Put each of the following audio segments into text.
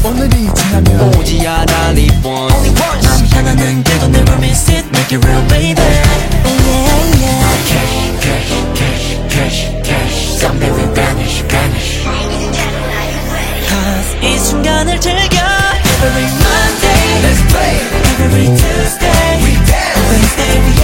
오늘이 지나면 오지 않아 live once Only once 맘 향하는데도 never miss it Make it real baby yeah, yeah. Cash, cash, cash, cash, cash Someday we vanish, vanish Cause 이 순간을 즐겨 Every Monday Let's play Every Tuesday We dance Wednesday we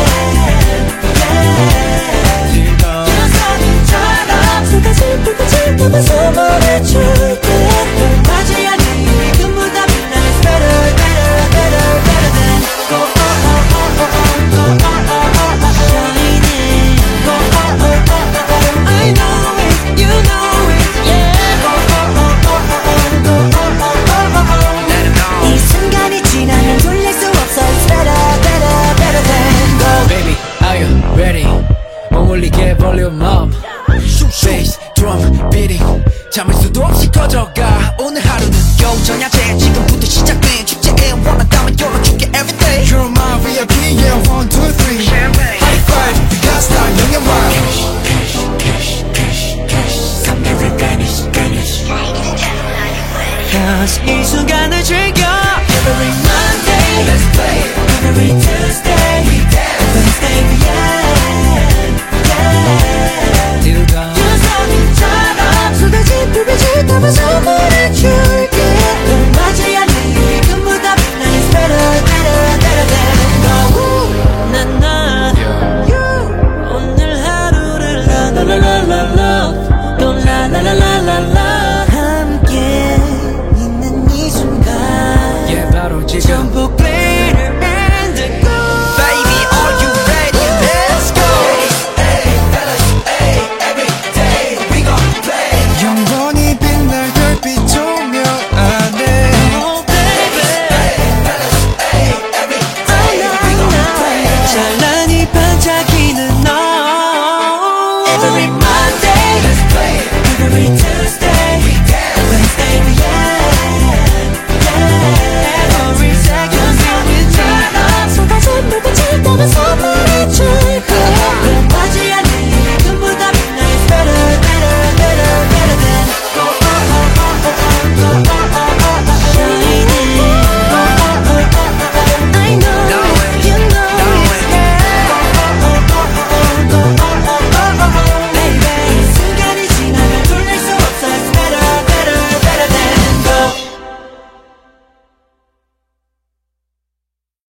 유성처럼 수다질 불꽃을 타고 선물을 줄게 널 맞이한 이 근무다 빛나는 better better better better than go oh oh oh oh oh go oh oh oh oh shining go oh oh oh oh I know it you know it yeah go oh oh oh oh go oh oh oh oh 이 순간이 지나면 돌릴 수 없어 it's better better better than go Baby, are you ready? 머물리게 볼륨 up Bass, drum, beating 참을 수도 없이 커져가 오늘 하루는 겨우 저녁에 지금부터 시작된 축제에 원한다면 열어줄게 everyday You're my VIP yeah 1, 2, 3 Champagne High five got star 영영 wild Cash, cash, cash, cash Someday we vanish, vanish Cause 이 순간을 즐겨 Every Monday Let's play Every Tuesday We dance Wednesday we 유성처럼 쏟아진 불빛을 담아 선물을 줄게 널 맞이한 이 근무다 빛나 It's better better better than go 나나 you 오늘 하루를 라라라라라 또 라라라라라 함께 있는 이 순간 Yeah 바로 지금